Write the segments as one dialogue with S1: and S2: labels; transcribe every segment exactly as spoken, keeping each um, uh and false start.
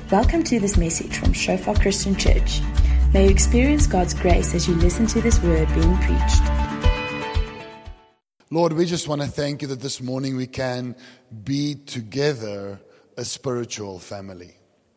S1: Welcome to this message from Shofar Christian Church. May you experience God's grace as you listen to this word being preached.
S2: Lord, we just want to thank you that this morning we can be together a spiritual family.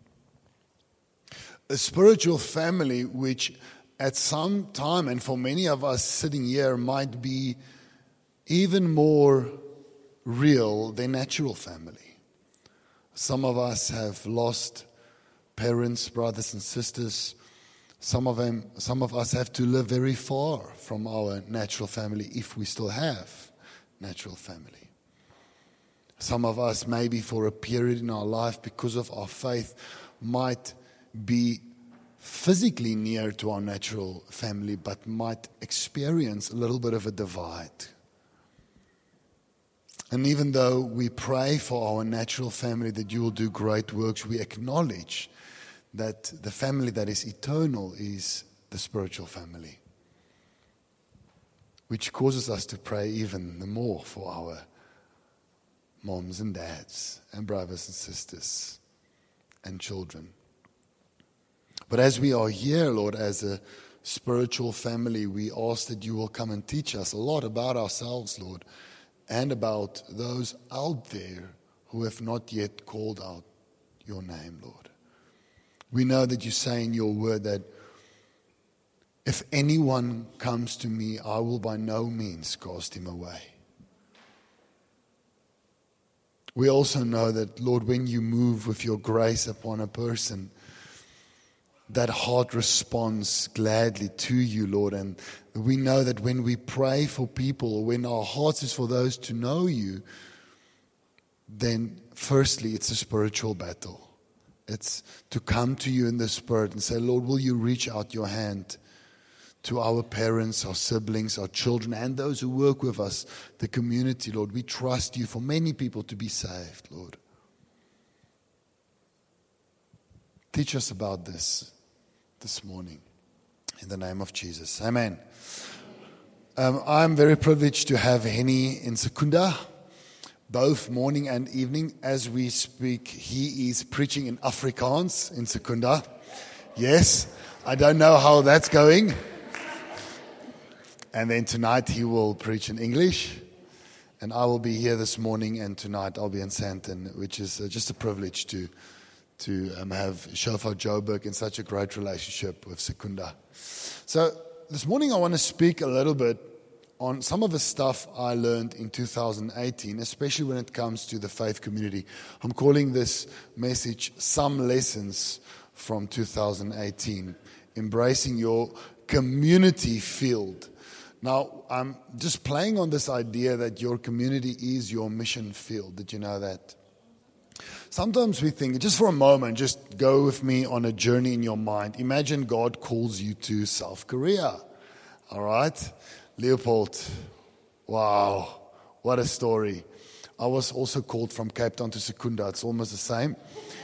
S2: A spiritual family which at some time, and for many of us sitting here, might be even more real than natural family. Some of us have lost parents, brothers and sisters. Some of them, some of us have to live very far from our natural family if we still have natural family. Some of us, maybe for a period in our life because of our faith, might be physically near to our natural family, but might experience a little bit of a divide. And even though we pray for our natural family that you will do great works, we acknowledge that the family that is eternal is the spiritual family, which causes us to pray even the more for our moms and dads and brothers and sisters and children. But as we are here, Lord, as a spiritual family, we ask that you will come and teach us a lot about ourselves, Lord, and about those out there who have not yet called out your name, Lord. We know that you say in your word that if anyone comes to me, I will by no means cast him away. We also know that, Lord, when you move with your grace upon a person, that heart responds gladly to you, Lord. And we know that when we pray for people, or when our hearts is for those to know you, then firstly, it's a spiritual battle. It's to come to you in the Spirit and say, Lord, will you reach out your hand to our parents, our siblings, our children, and those who work with us, the community, Lord. We trust you for many people to be saved, Lord. Teach us about this this morning, in the name of Jesus. Amen. Um, I'm very privileged to have Henny in Secunda, both morning and evening. As we speak, he is preaching in Afrikaans in Secunda. Yes, I don't know how that's going. And then tonight he will preach in English. And I will be here this morning, and tonight I'll be in Sandton, which is uh, just a privilege to to um, have Shofar Joburg in such a great relationship with Secunda. So this morning I want to speak a little bit on some of the stuff I learned in two thousand eighteen, especially when it comes to the faith community. I'm calling this message Some Lessons from two thousand eighteen, Embracing Your Community Field. Now, I'm just playing on this idea that your community is your mission field. Did you know that? Sometimes we think, just for a moment, just go with me on a journey in your mind. Imagine God calls you to South Korea. All right? Leopold, wow, what a story. I was also called from Cape Town to Secunda. It's almost the same.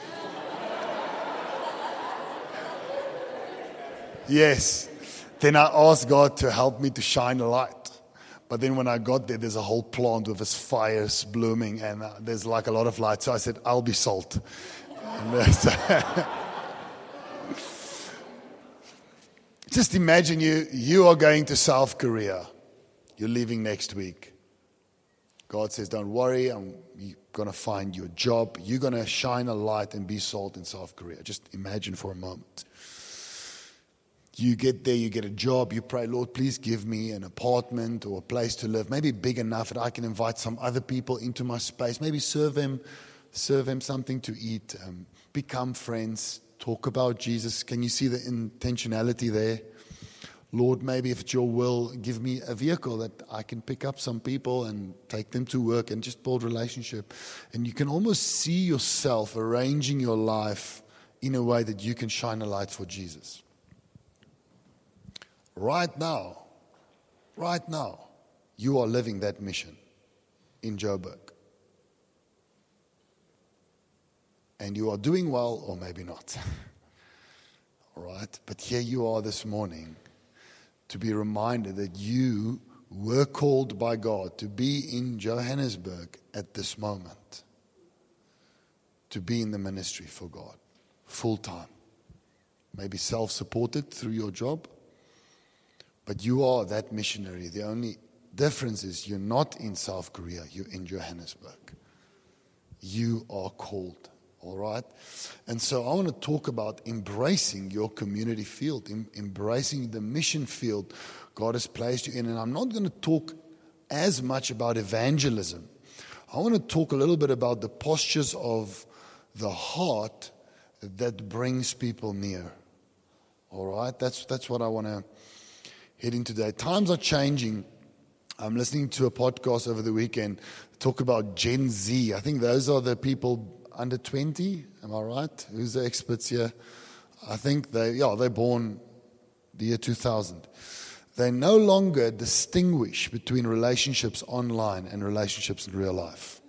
S2: Yes. Then I asked God to help me to shine a light. But then when I got there, there's a whole plant with its fires blooming, and uh, there's like a lot of light. So I said, I'll be salt. Just imagine you, you are going to South Korea. You're leaving next week. God says, don't worry, I'm going to find you a job. You're going to shine a light and be salt in South Korea. Just imagine for a moment. You get there, you get a job, you pray, Lord, please give me an apartment or a place to live, maybe big enough that I can invite some other people into my space, maybe serve them, serve them something to eat, um, become friends, talk about Jesus. Can you see the intentionality there? Lord, maybe if it's your will, give me a vehicle that I can pick up some people and take them to work and just build relationship. And you can almost see yourself arranging your life in a way that you can shine a light for Jesus. Right now, right now, you are living that mission in Joburg. And you are doing well, or maybe not. All right? But here you are this morning to be reminded that you were called by God to be in Johannesburg at this moment, to be in the ministry for God. full-time. Maybe self-supported through your job. But you are that missionary. The only difference is you're not in South Korea, you're in Johannesburg. You are called, all right? And so I want to talk about embracing your community field, em- embracing the mission field God has placed you in. And I'm not going to talk as much about evangelism. I want to talk a little bit about the postures of the heart that brings people near. All right? That's that's what I want to head into today. Times are changing. I'm listening to a podcast over the weekend talk about Gen Z. I think those are the people under twenty. Am I right? Who's the experts here? I think they, yeah, they're born the year two thousand. They no longer distinguish between relationships online and relationships in real life.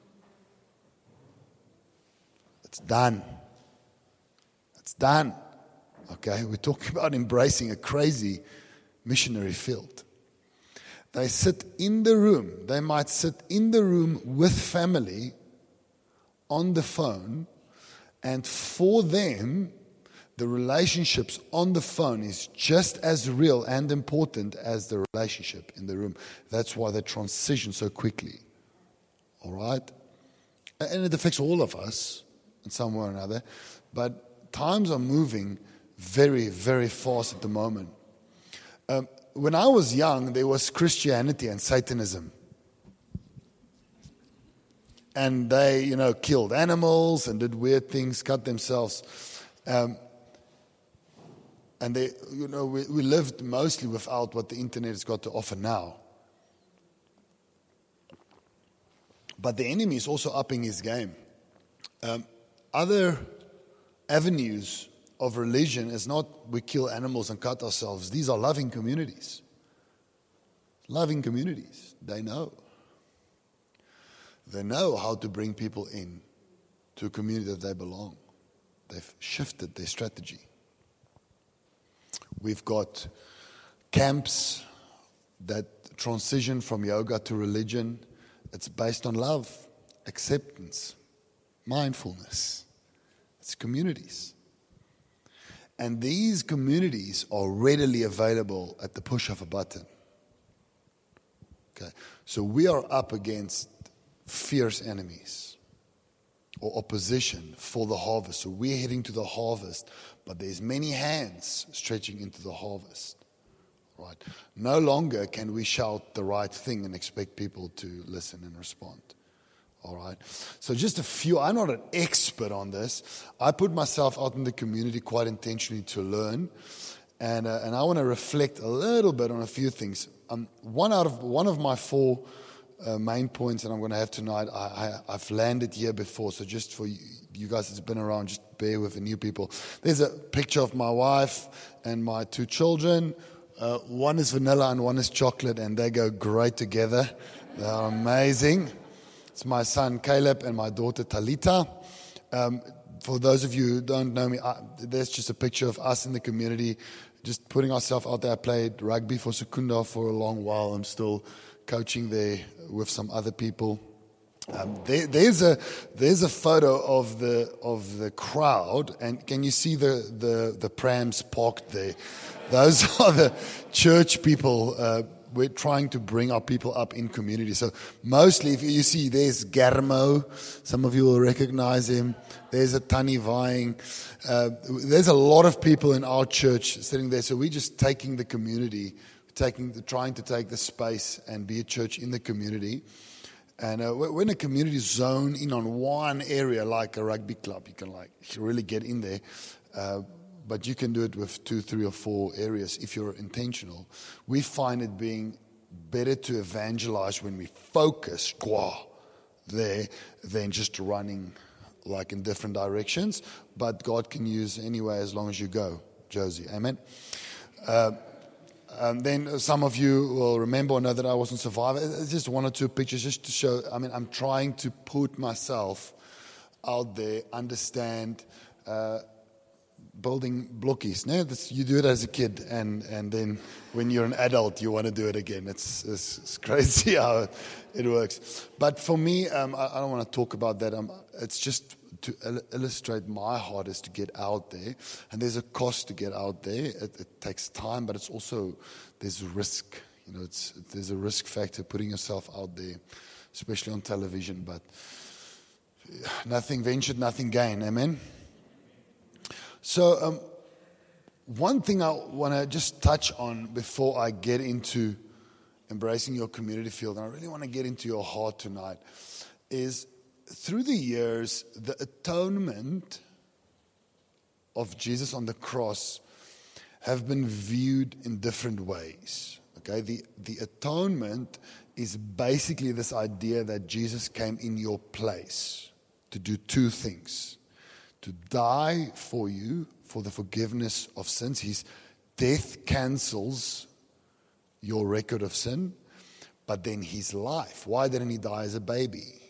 S2: It's done. It's done. Okay, we're talking about embracing a crazy missionary field. They sit in the room. They might sit in the room with family on the phone, and for them, the relationships on the phone is just as real and important as the relationship in the room. That's why they transition so quickly. All right? And it affects all of us in some way or another. But times are moving very, very fast at the moment. Um, when I was young, there was Christianity and Satanism. And they, you know, killed animals and did weird things, cut themselves. Um, and they, you know, we, we lived mostly without what the internet has got to offer now. But the enemy is also upping his game. Um, other avenues of religion is not we kill animals and cut ourselves. These are loving communities. Loving communities. They know. They know how to bring people in to a community that they belong. They've shifted their strategy. We've got camps that transition from yoga to religion. It's based on love, acceptance, mindfulness. It's communities. And these communities are readily available at the push of a button. Okay, so we are up against fierce enemies or opposition for the harvest. So we're heading to the harvest, but there's many hands stretching into the harvest. Right? No longer can we shout the right thing and expect people to listen and respond. All right. So just a few. I'm not an expert on this. I put myself out in the community quite intentionally to learn, and uh, and I want to reflect a little bit on a few things. Um, one out of one of my four uh, main points that I'm going to have tonight, I, I, I've landed here before. So just for you, you guys that's been around, just bear with the new people. There's a picture of my wife and my two children. Uh, one is vanilla and one is chocolate, and they go great together. They are amazing. It's my son Caleb and my daughter Talita. Um, for those of you who don't know me, I, there's just a picture of us in the community, just putting ourselves out there. I played rugby for Secunda for a long while. I'm still coaching there with some other people. Um, there, there's a there's a photo of the of the crowd, and can you see the the, the prams parked there? Those are the church people. Uh, We're trying to bring our people up in community. So mostly, if you see, there's Garmo. Some of you will recognize him. There's a Tani vying. Uh, there's a lot of people in our church sitting there. So we're just taking the community, taking, the, trying to take the space and be a church in the community. And uh, we're in a community zone in on one area, like a rugby club. You can like really get in there. Uh, But you can do it with two, three, or four areas if you're intentional. We find it being better to evangelize when we focus qua, there than just running like in different directions. But God can use anyway as long as you go, Josie. Amen. Uh, um, then some of you will remember or know that I wasn't Survivor. It's just one or two pictures just to show. I mean, I'm trying to put myself out there, understand. Uh, building blockies. No, this, you do it as a kid, and, and then when you're an adult, you want to do it again. It's, it's, it's crazy how it works. But for me, um, I, I don't want to talk about that. Um, it's just to il- illustrate my heart is to get out there. And there's a cost to get out there. It, it takes time, but it's also, there's risk. You know, it's there's a risk factor putting yourself out there, especially on television. But nothing ventured, nothing gained. Amen? So um, one thing I want to just touch on before I get into embracing your community field, and I really want to get into your heart tonight, is through the years, the atonement of Jesus on the cross have been viewed in different ways. Okay, the, the atonement is basically this idea that Jesus came in your place to do two things. To die for you for the forgiveness of sins. His death cancels your record of sin, but then his life. Why didn't he die as a baby?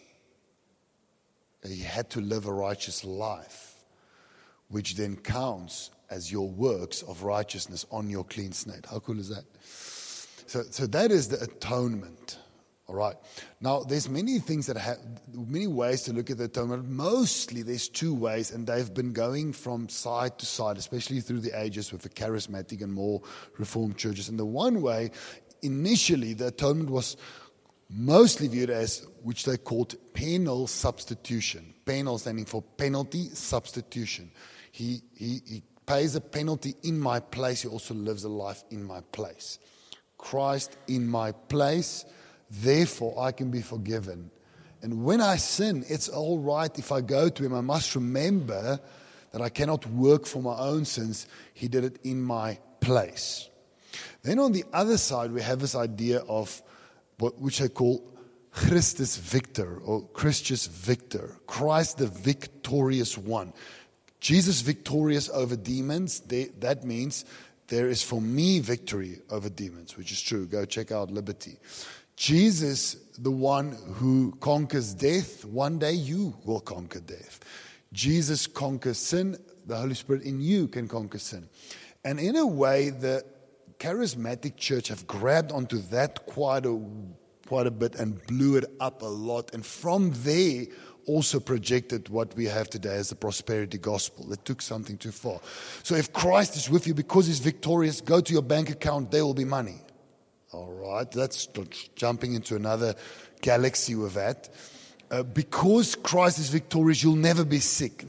S2: He had to live a righteous life, which then counts as your works of righteousness on your clean slate. How cool is that? So, so that is the atonement. All right. Now, there's many things that have, many ways to look at the atonement. Mostly, there's two ways, and they've been going from side to side, especially through the ages with the charismatic and more reformed churches. And the one way, initially, the atonement was mostly viewed as, which they called penal substitution. Penal standing for penalty substitution. He, he, he pays a penalty in my place. He also lives a life in my place. Christ in my place. Therefore, I can be forgiven. And when I sin, it's all right if I go to him. I must remember that I cannot work for my own sins. He did it in my place. Then on the other side, we have this idea of what which I call Christus Victor, or Christus Victor. Christ the victorious one. Jesus victorious over demons. They, that means there is for me victory over demons, which is true. Go check out Liberty. Jesus, the one who conquers death, one day you will conquer death. Jesus conquers sin. The Holy Spirit in you can conquer sin. And in a way, the charismatic church have grabbed onto that quite a, quite a bit and blew it up a lot. And from there, also projected what we have today as the prosperity gospel. That took something too far. So if Christ is with you because he's victorious, go to your bank account, there will be money. All right, that's jumping into another galaxy with that. Uh, because Christ is victorious, you'll never be sick.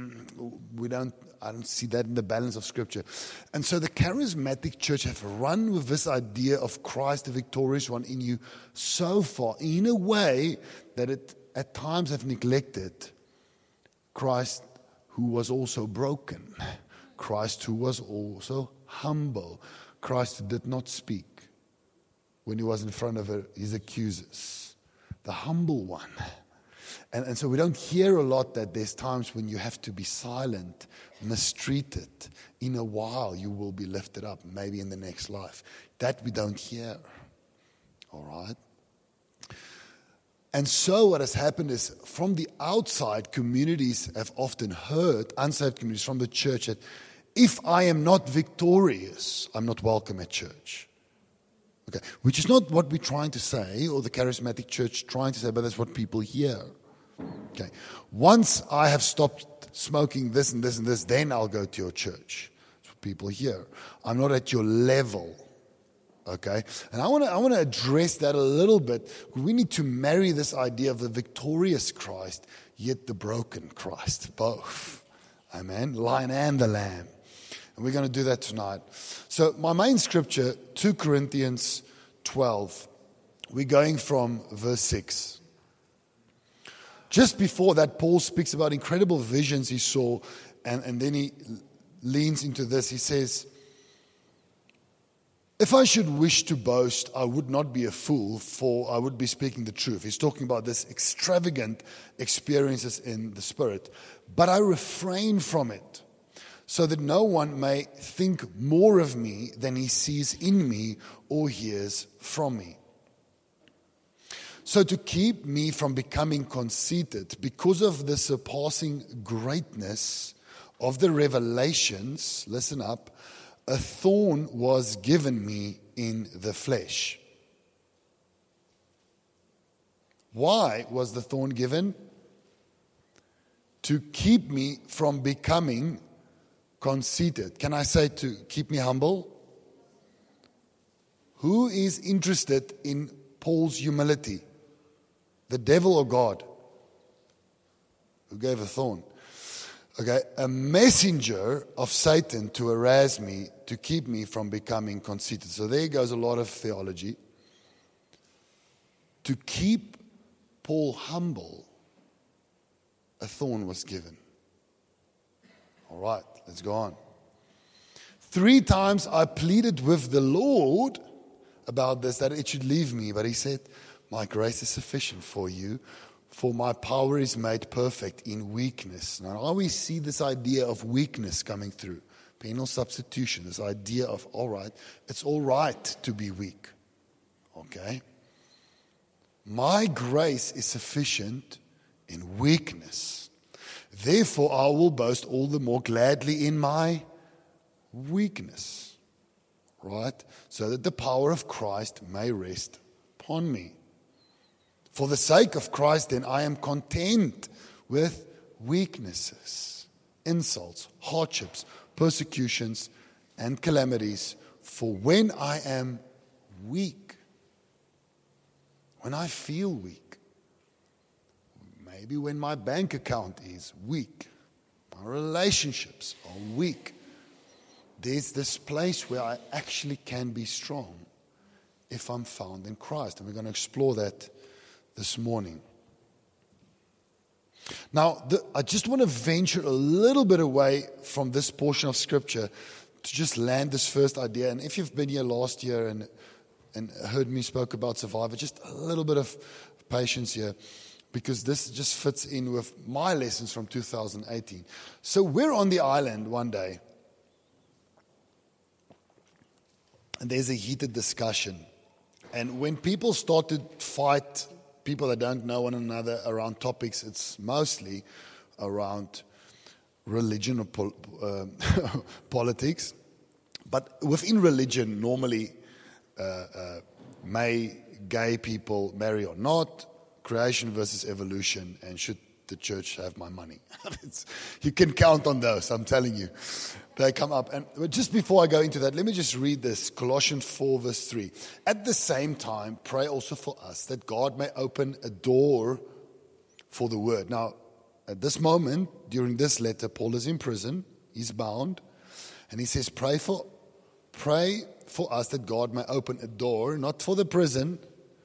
S2: We don't, I don't see that in the balance of Scripture. And so the charismatic church have run with this idea of Christ, the victorious one in you, so far, in a way that it at times have neglected Christ who was also broken, Christ who was also humble, Christ who did not speak when he was in front of his accusers, the humble one. And, and so we don't hear a lot that there's times when you have to be silent, mistreated. In a while, you will be lifted up, maybe in the next life. That we don't hear. All right? And so what has happened is, from the outside, communities have often heard, unsaved communities from the church, that if I am not victorious, I'm not welcome at church. Okay, which is not what we're trying to say, or the charismatic church trying to say, but that's what people hear. Okay, once I have stopped smoking this and this and this, then I'll go to your church. That's what people hear. I'm not at your level. Okay, and I want to I want to address that a little bit. We need to marry this idea of the victorious Christ, yet the broken Christ, both. Amen. Lion and the Lamb. And we're going to do that tonight. So my main scripture, Second Corinthians twelve. We're going from verse six. Just before that, Paul speaks about incredible visions he saw. And, and then he leans into this. He says, if I should wish to boast, I would not be a fool, for I would be speaking the truth. He's talking about this extravagant experiences in the Spirit. But I refrain from it, so that no one may think more of me than he sees in me or hears from me. So to keep me from becoming conceited, because of the surpassing greatness of the revelations, listen up, a thorn was given me in the flesh. Why was the thorn given? to keep me from becoming conceited. Can I say to keep me humble? Who is interested in Paul's humility? The devil or God? Who gave a thorn? Okay, a messenger of Satan to harass me, to keep me from becoming conceited. So there goes a lot of theology. To keep Paul humble, a thorn was given. All right, let's go on. Three times I pleaded with the Lord about this, that it should leave me. But he said, my grace is sufficient for you, for my power is made perfect in weakness. Now, I always see this idea of weakness coming through. Penal substitution, this idea of, all right, it's all right to be weak. Okay? My grace is sufficient in weakness. Therefore, I will boast all the more gladly in my weakness. Right? So that the power of Christ may rest upon me. For the sake of Christ, then, I am content with weaknesses, insults, hardships, persecutions, and calamities. For when I am weak, when I feel weak, maybe when my bank account is weak, my relationships are weak, there's this place where I actually can be strong if I'm found in Christ. And we're going to explore that this morning. Now, the, I just want to venture a little bit away from this portion of Scripture to just land this first idea. And if you've been here last year and, and heard me spoke about Survivor, just a little bit of patience here, because this just fits in with my lessons from two thousand eighteen. So we're on the island one day, and there's a heated discussion. And when people start to fight, people that don't know one another around topics, it's mostly around religion or pol- uh, politics. But within religion, normally, uh, uh, may gay people marry or not, creation versus evolution, and should the church have my money? It's, you can count on those, I'm telling you. They come up. And just before I go into that, let me just read this, Colossians four, verse three. At the same time, pray also for us, that God may open a door for the word. Now, at this moment, during this letter, Paul is in prison. He's bound. And he says, pray for, pray for us that God may open a door, not for the prison,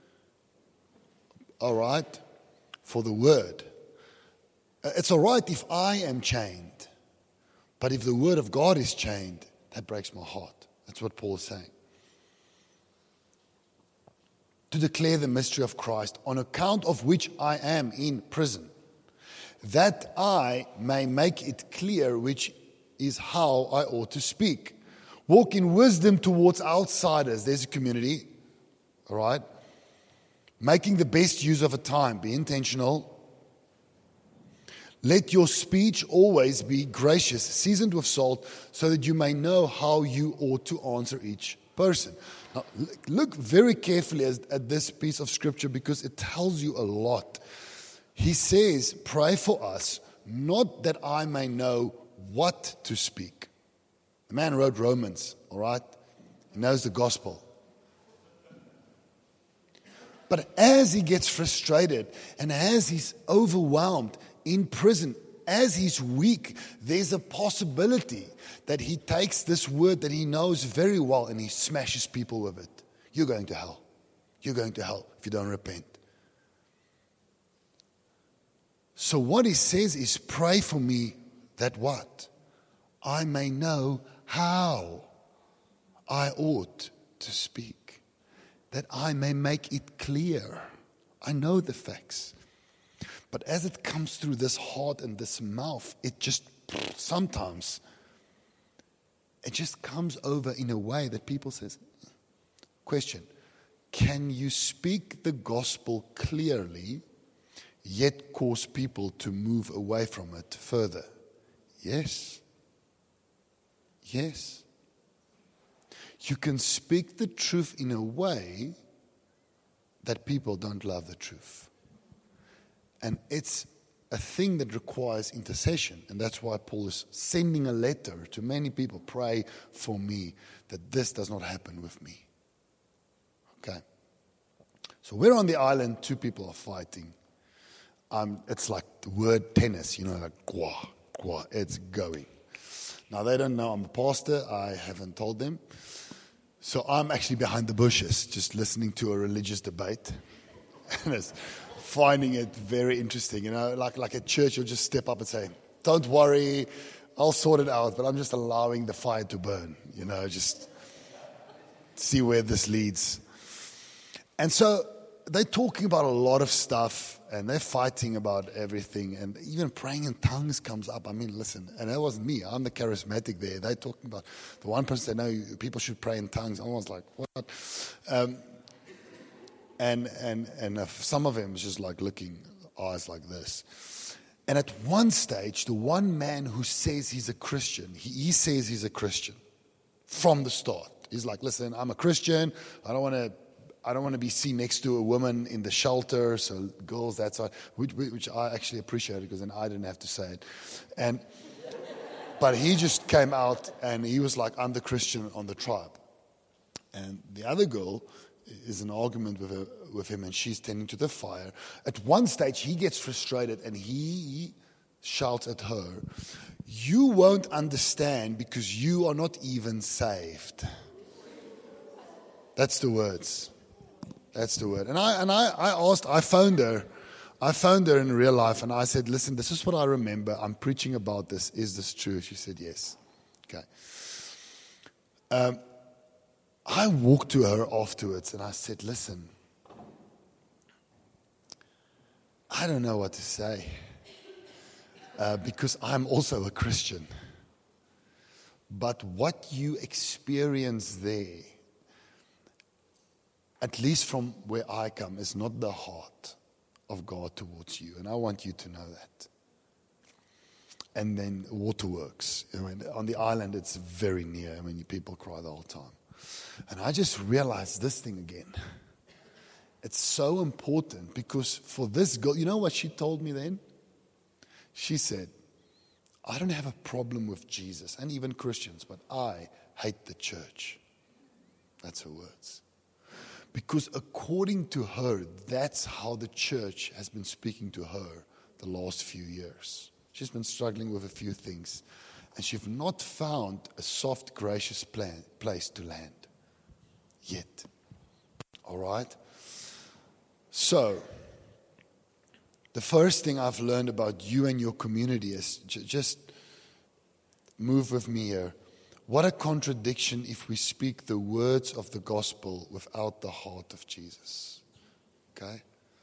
S2: all right, for the word. It's all right if I am chained. But if the word of God is chained, that breaks my heart. That's what Paul is saying. To declare the mystery of Christ, on account of which I am in prison, that I may make it clear which is how I ought to speak. Walk in wisdom towards outsiders. There's a community, all right? Making the best use of a time. Be intentional. Let your speech always be gracious, seasoned with salt, so that you may know how you ought to answer each person. Now, look very carefully at this piece of scripture because it tells you a lot. He says, pray for us, not that I may know what to speak. The man wrote Romans, all right? He knows the gospel. But as he gets frustrated and as he's overwhelmed, in prison, as he's weak, there's a possibility that he takes this word that he knows very well and he smashes people with it. You're going to hell. You're going to hell if you don't repent. So what he says is, pray for me that what? I may know how I ought to speak. That I may make it clear. I know the facts. But as it comes through this heart and this mouth, it just sometimes, it just comes over in a way that people says, question, can you speak the gospel clearly, yet cause people to move away from it further? Yes. Yes. You can speak the truth in a way that people don't love the truth. And it's a thing that requires intercession. And that's why Paul is sending a letter to many people. Pray for me that this does not happen with me. Okay. So we're on the island. Two people are fighting. Um, it's like the word tennis, you know, like gwa, gwa. It's going. Now, they don't know I'm a pastor. I haven't told them. So I'm actually behind the bushes, just listening to a religious debate. And it's finding it very interesting. You know, like, like at church, you'll just step up and say, don't worry, I'll sort it out. But I'm just allowing the fire to burn, you know, just see where this leads. And so they're talking about a lot of stuff, and they're fighting about everything, and even praying in tongues comes up. I mean, listen, and that wasn't me. I'm the charismatic there. They're talking about the one person they know people should pray in tongues. I was like, what? Um, and and and uh, some of them was just like looking, eyes like this. And at one stage, the one man who says he's a Christian, he, he says he's a Christian from the start. He's like, listen, I'm a Christian. I don't want to. I don't want to be seen next to a woman in the shelter, so girls that side, which, which I actually appreciate because then I didn't have to say it. And but he just came out and he was like, I'm the Christian on the tribe. And the other girl is in an argument with her, with him, and she's tending to the fire. At one stage, he gets frustrated and he shouts at her, you won't understand because you are not even saved. That's the words. That's the word. And I and I, I asked, I phoned her. I phoned her in real life and I said, listen, this is what I remember. I'm preaching about this. Is this true? She said, yes. Okay. Um, I walked to her afterwards and I said, listen, I don't know what to say uh, because I'm also a Christian. But what you experience there, at least from where I come, is not the heart of God towards you. And I want you to know that. And then waterworks. I mean, on the island, it's very near. I mean, people cry the whole time. And I just realized this thing again. It's so important because for this girl, you know what she told me then? She said, I don't have a problem with Jesus and even Christians, but I hate the church. That's her words. Because according to her, that's how the church has been speaking to her the last few years. She's been struggling with a few things. And she's not found a soft, gracious plan, place to land yet. All right? So, the first thing I've learned about you and your community is j- just move with me here. What a contradiction if we speak the words of the gospel without the heart of Jesus. Okay?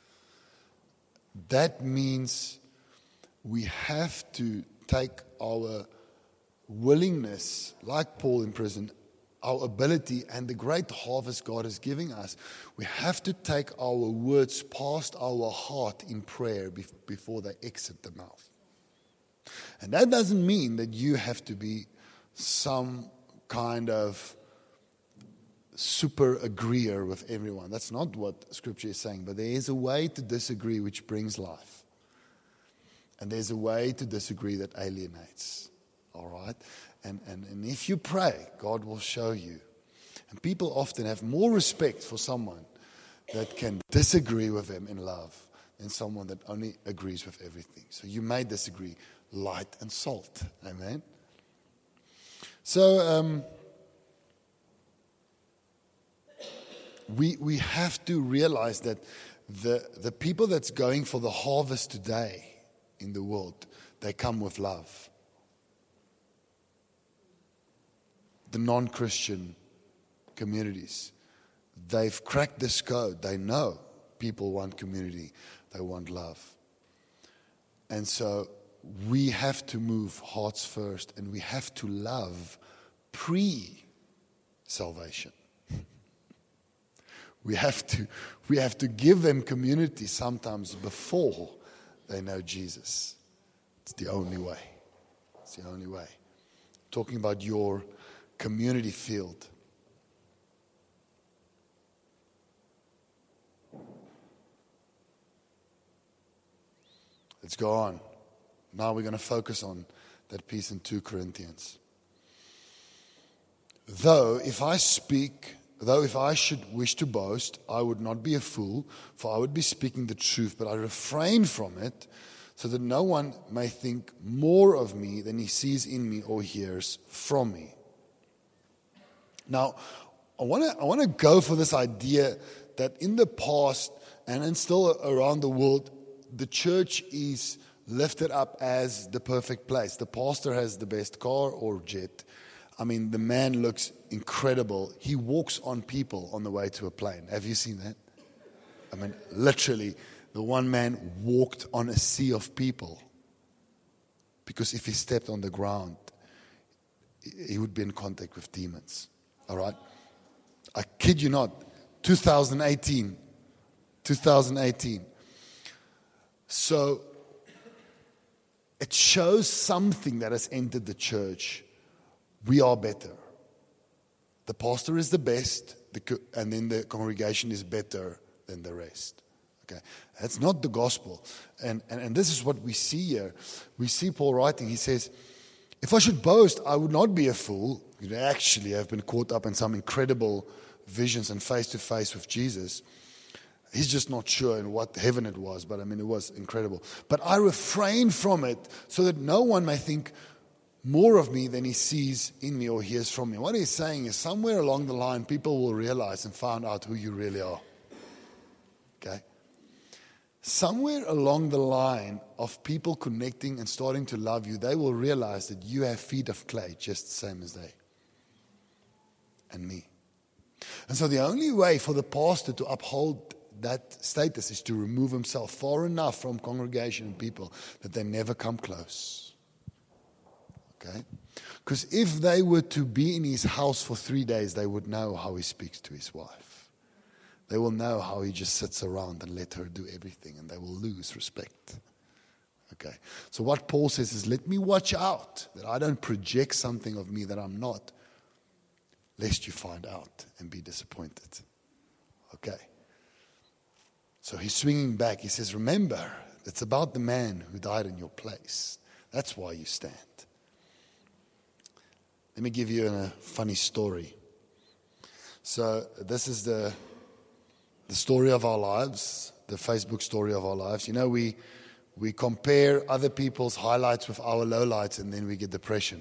S2: That means we have to take our willingness, like Paul in prison, our ability and the great harvest God is giving us. We have to take our words past our heart in prayer before they exit the mouth. And that doesn't mean that you have to be some kind of super agreeer with everyone. That's not what Scripture is saying. But there is a way to disagree which brings life. And there's a way to disagree that alienates. All right? And, and, and if you pray, God will show you. And people often have more respect for someone that can disagree with them in love than someone that only agrees with everything. So you may disagree. Light and salt. Amen? So um, we we have to realize that the the people that's going for the harvest today in the world, they come with love. The non-Christian communities, they've cracked this code. They know people want community, they want love. And so we have to move hearts first, and we have to love pre-salvation. We have to, we have to give them community sometimes before they know Jesus. It's the only way. It's the only way. Talking about your community field. let's go on. Now we're going to focus on that piece in Second Corinthians. Though if I speak, though if I should wish to boast, I would not be a fool, for I would be speaking the truth, but I refrain from it, so that no one may think more of me than he sees in me or hears from me. Now, I want to I want to go for this idea that in the past and then still around the world, the church is lifted up as the perfect place. The pastor has the best car or jet. I mean, the man looks incredible. He walks on people on the way to a plane. Have you seen that? I mean, literally, the one man walked on a sea of people. Because if he stepped on the ground, he would be in contact with demons. All right? I kid you not. twenty eighteen. twenty eighteen. So, it shows something that has entered the church. We are better. The pastor is the best, and then the congregation is better than the rest. Okay, that's not the gospel. And, and, and this is what we see here. We see Paul writing, he says, if I should boast, I would not be a fool. Actually, I've been caught up in some incredible visions and face-to-face with Jesus. He's just not sure in what heaven it was, but I mean, it was incredible. But I refrain from it so that no one may think more of me than he sees in me or hears from me. What he's saying is somewhere along the line, people will realize and find out who you really are. Okay? Somewhere along the line of people connecting and starting to love you, they will realize that you have feet of clay just the same as they and me. And so the only way for the pastor to uphold that status is to remove himself far enough from congregation and people that they never come close. Okay? Because if they were to be in his house for three days, they would know how he speaks to his wife. They will know how he just sits around and let her do everything, and they will lose respect. Okay? So what Paul says is, let me watch out that I don't project something of me that I'm not, lest you find out and be disappointed. Okay? So he's swinging back. He says, remember, it's about the man who died in your place. That's why you stand. Let me give you a funny story. So this is the the story of our lives, the Facebook story of our lives. You know, we we compare other people's highlights with our lowlights, and then we get depression.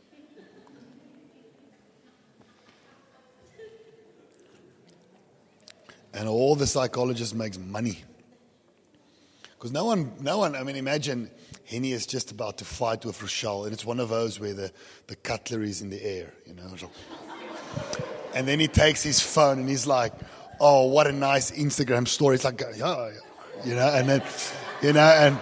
S2: And all the psychologists makes money. Because no one, no one, I mean, imagine Henny is just about to fight with Rochelle, and it's one of those where the, the cutlery is in the air, you know. And then he takes his phone and he's like, oh, what a nice Instagram story. It's like, yeah, you know, and then, you know, and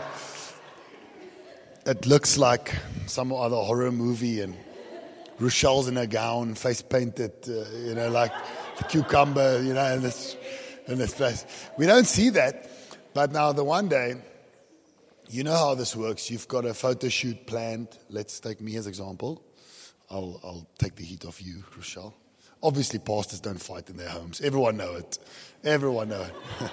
S2: it looks like some other horror movie, and Rochelle's in a gown, face painted, uh, you know, like the cucumber, you know, in this, in this place. We don't see that. But now the one day, you know how this works. You've got a photo shoot planned. Let's take me as example. I'll I'll take the heat off you, Rochelle. Obviously, pastors don't fight in their homes. Everyone know it. Everyone know it.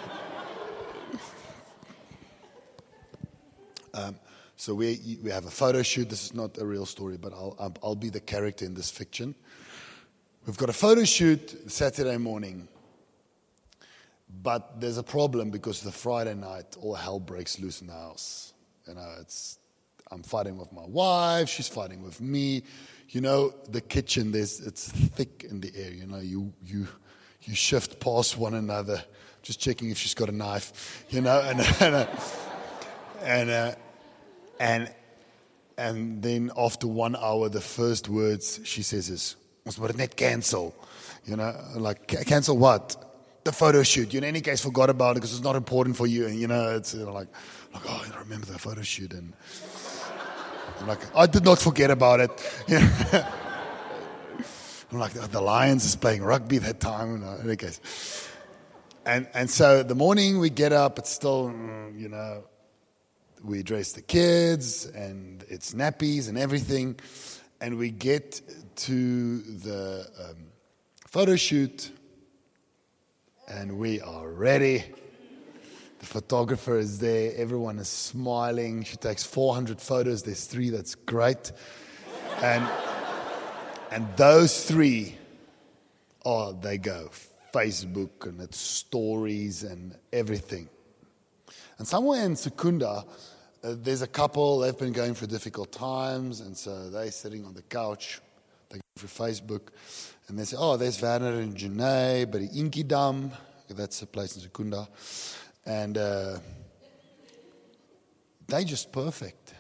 S2: um, so we we have a photo shoot. This is not a real story, but I'll I'll be the character in this fiction. We've got a photo shoot Saturday morning. But there's a problem because the Friday night, all hell breaks loose in the house. You know, it's I'm fighting with my wife, she's fighting with me. You know, the kitchen, there's it's thick in the air. You know, you you you shift past one another, just checking if she's got a knife. You know, and and uh, and, uh, and and then after one hour, the first words she says is, "Ons moet dit net cancel." You know, like cancel what? The photo shoot. You in any case forgot about it because it's not important for you. And you know, it's you know, like, like, oh, I remember the photo shoot. And I'm like, I did not forget about it. You know? I'm like, the Lions is playing rugby that time. In any case. And and so the morning we get up, it's still, you know, we dress the kids and it's nappies and everything. And we get to the um, photo shoot. And we are ready. The photographer is there. Everyone is smiling. She takes four hundred photos. There's three. That's great. And, and those three, oh, they go. Facebook and its stories and everything. And somewhere in Secunda, uh, there's a couple, they've been going through difficult times, and so they're sitting on the couch, they go through Facebook, and they say, oh, there's Werner and Janae, but Inkidam, that's a place in Secunda, and uh, they're just perfect.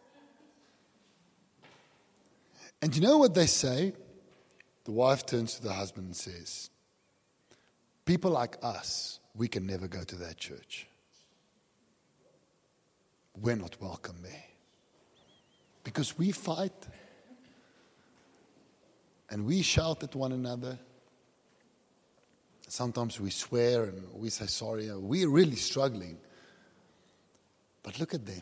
S2: And you know what they say? The wife turns to the husband and says, people like us, we can never go to that church. We're not welcome there. Because we fight and we shout at one another. Sometimes we swear and we say sorry. We're really struggling. But look at them.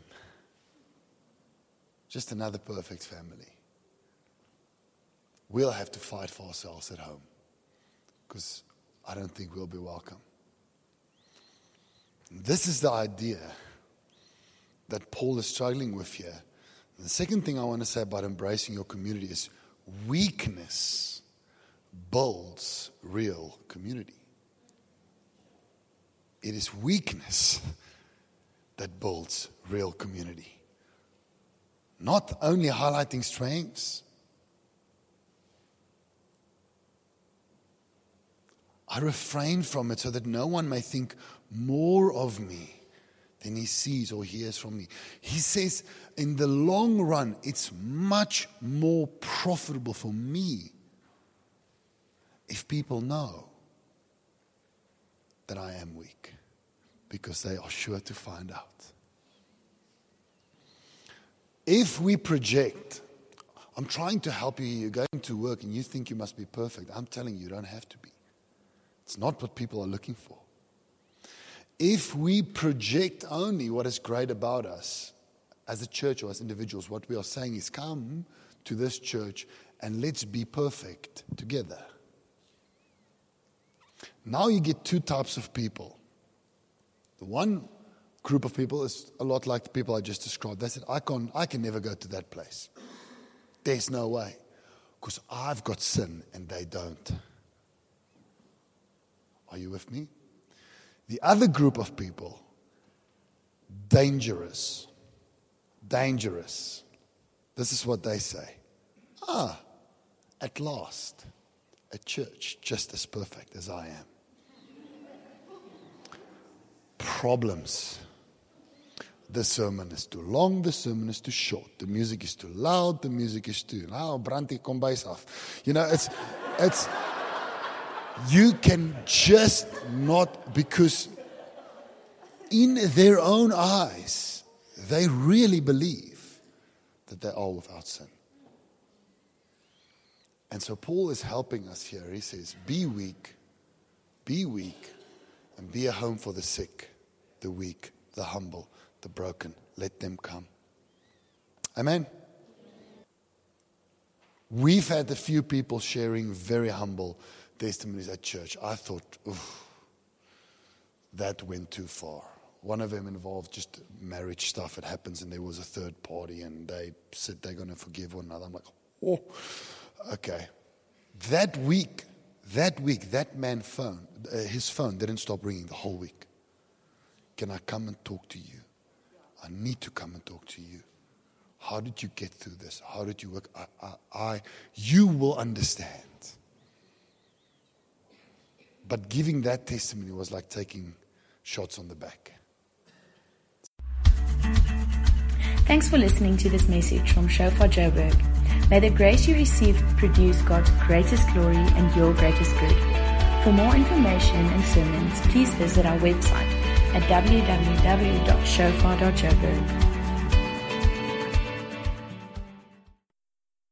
S2: Just another perfect family. We'll have to fight for ourselves at home. Because I don't think we'll be welcome. This is the idea that Paul is struggling with here. And the second thing I want to say about embracing your community is weakness builds real community. It is weakness that builds real community. Not only highlighting strengths. I refrain from it so that no one may think more of me than he sees or hears from me. He says, in the long run, it's much more profitable for me if people know that I am weak, because they are sure to find out. If we project, I'm trying to help you, you're going to work and you think you must be perfect. I'm telling you, you don't have to be. It's not what people are looking for. If we project only what is great about us as a church or as individuals, what we are saying is come to this church and let's be perfect together. Now you get two types of people. The one group of people is a lot like the people I just described. They said, I can, I can never go to that place. There's no way. Because I've got sin and they don't. Are you with me? The other group of people, dangerous. Dangerous. This is what they say. Ah, at last, a church just as perfect as I am. Problems. The sermon is too long, the sermon is too short. The music is too loud, the music is too... Nou, brand die kombuis af. You know, it's... it's You can just not, because in their own eyes, they really believe that they are without sin. And so Paul is helping us here. He says, be weak, be weak, and be a home for the sick, the weak, the humble, the broken. Let them come. Amen. We've had a few people sharing very humble testimonies at church. I thought, oof, that went too far. One of them involved just marriage stuff. It happens, and there was a third party, and they said they're going to forgive one another. I'm like, oh, okay. That week, that week, that man phone, uh, his phone didn't stop ringing the whole week. Can I come and talk to you? I need to come and talk to you. How did you get through this? How did you work? I, I, I you will understand. But giving that testimony was like taking shots on the back.
S1: Thanks for listening to this message from Shofar Joburg. May the grace you received produce God's greatest glory and your greatest good. For more information and sermons, please visit our website at w w w dot shofar dot joburg.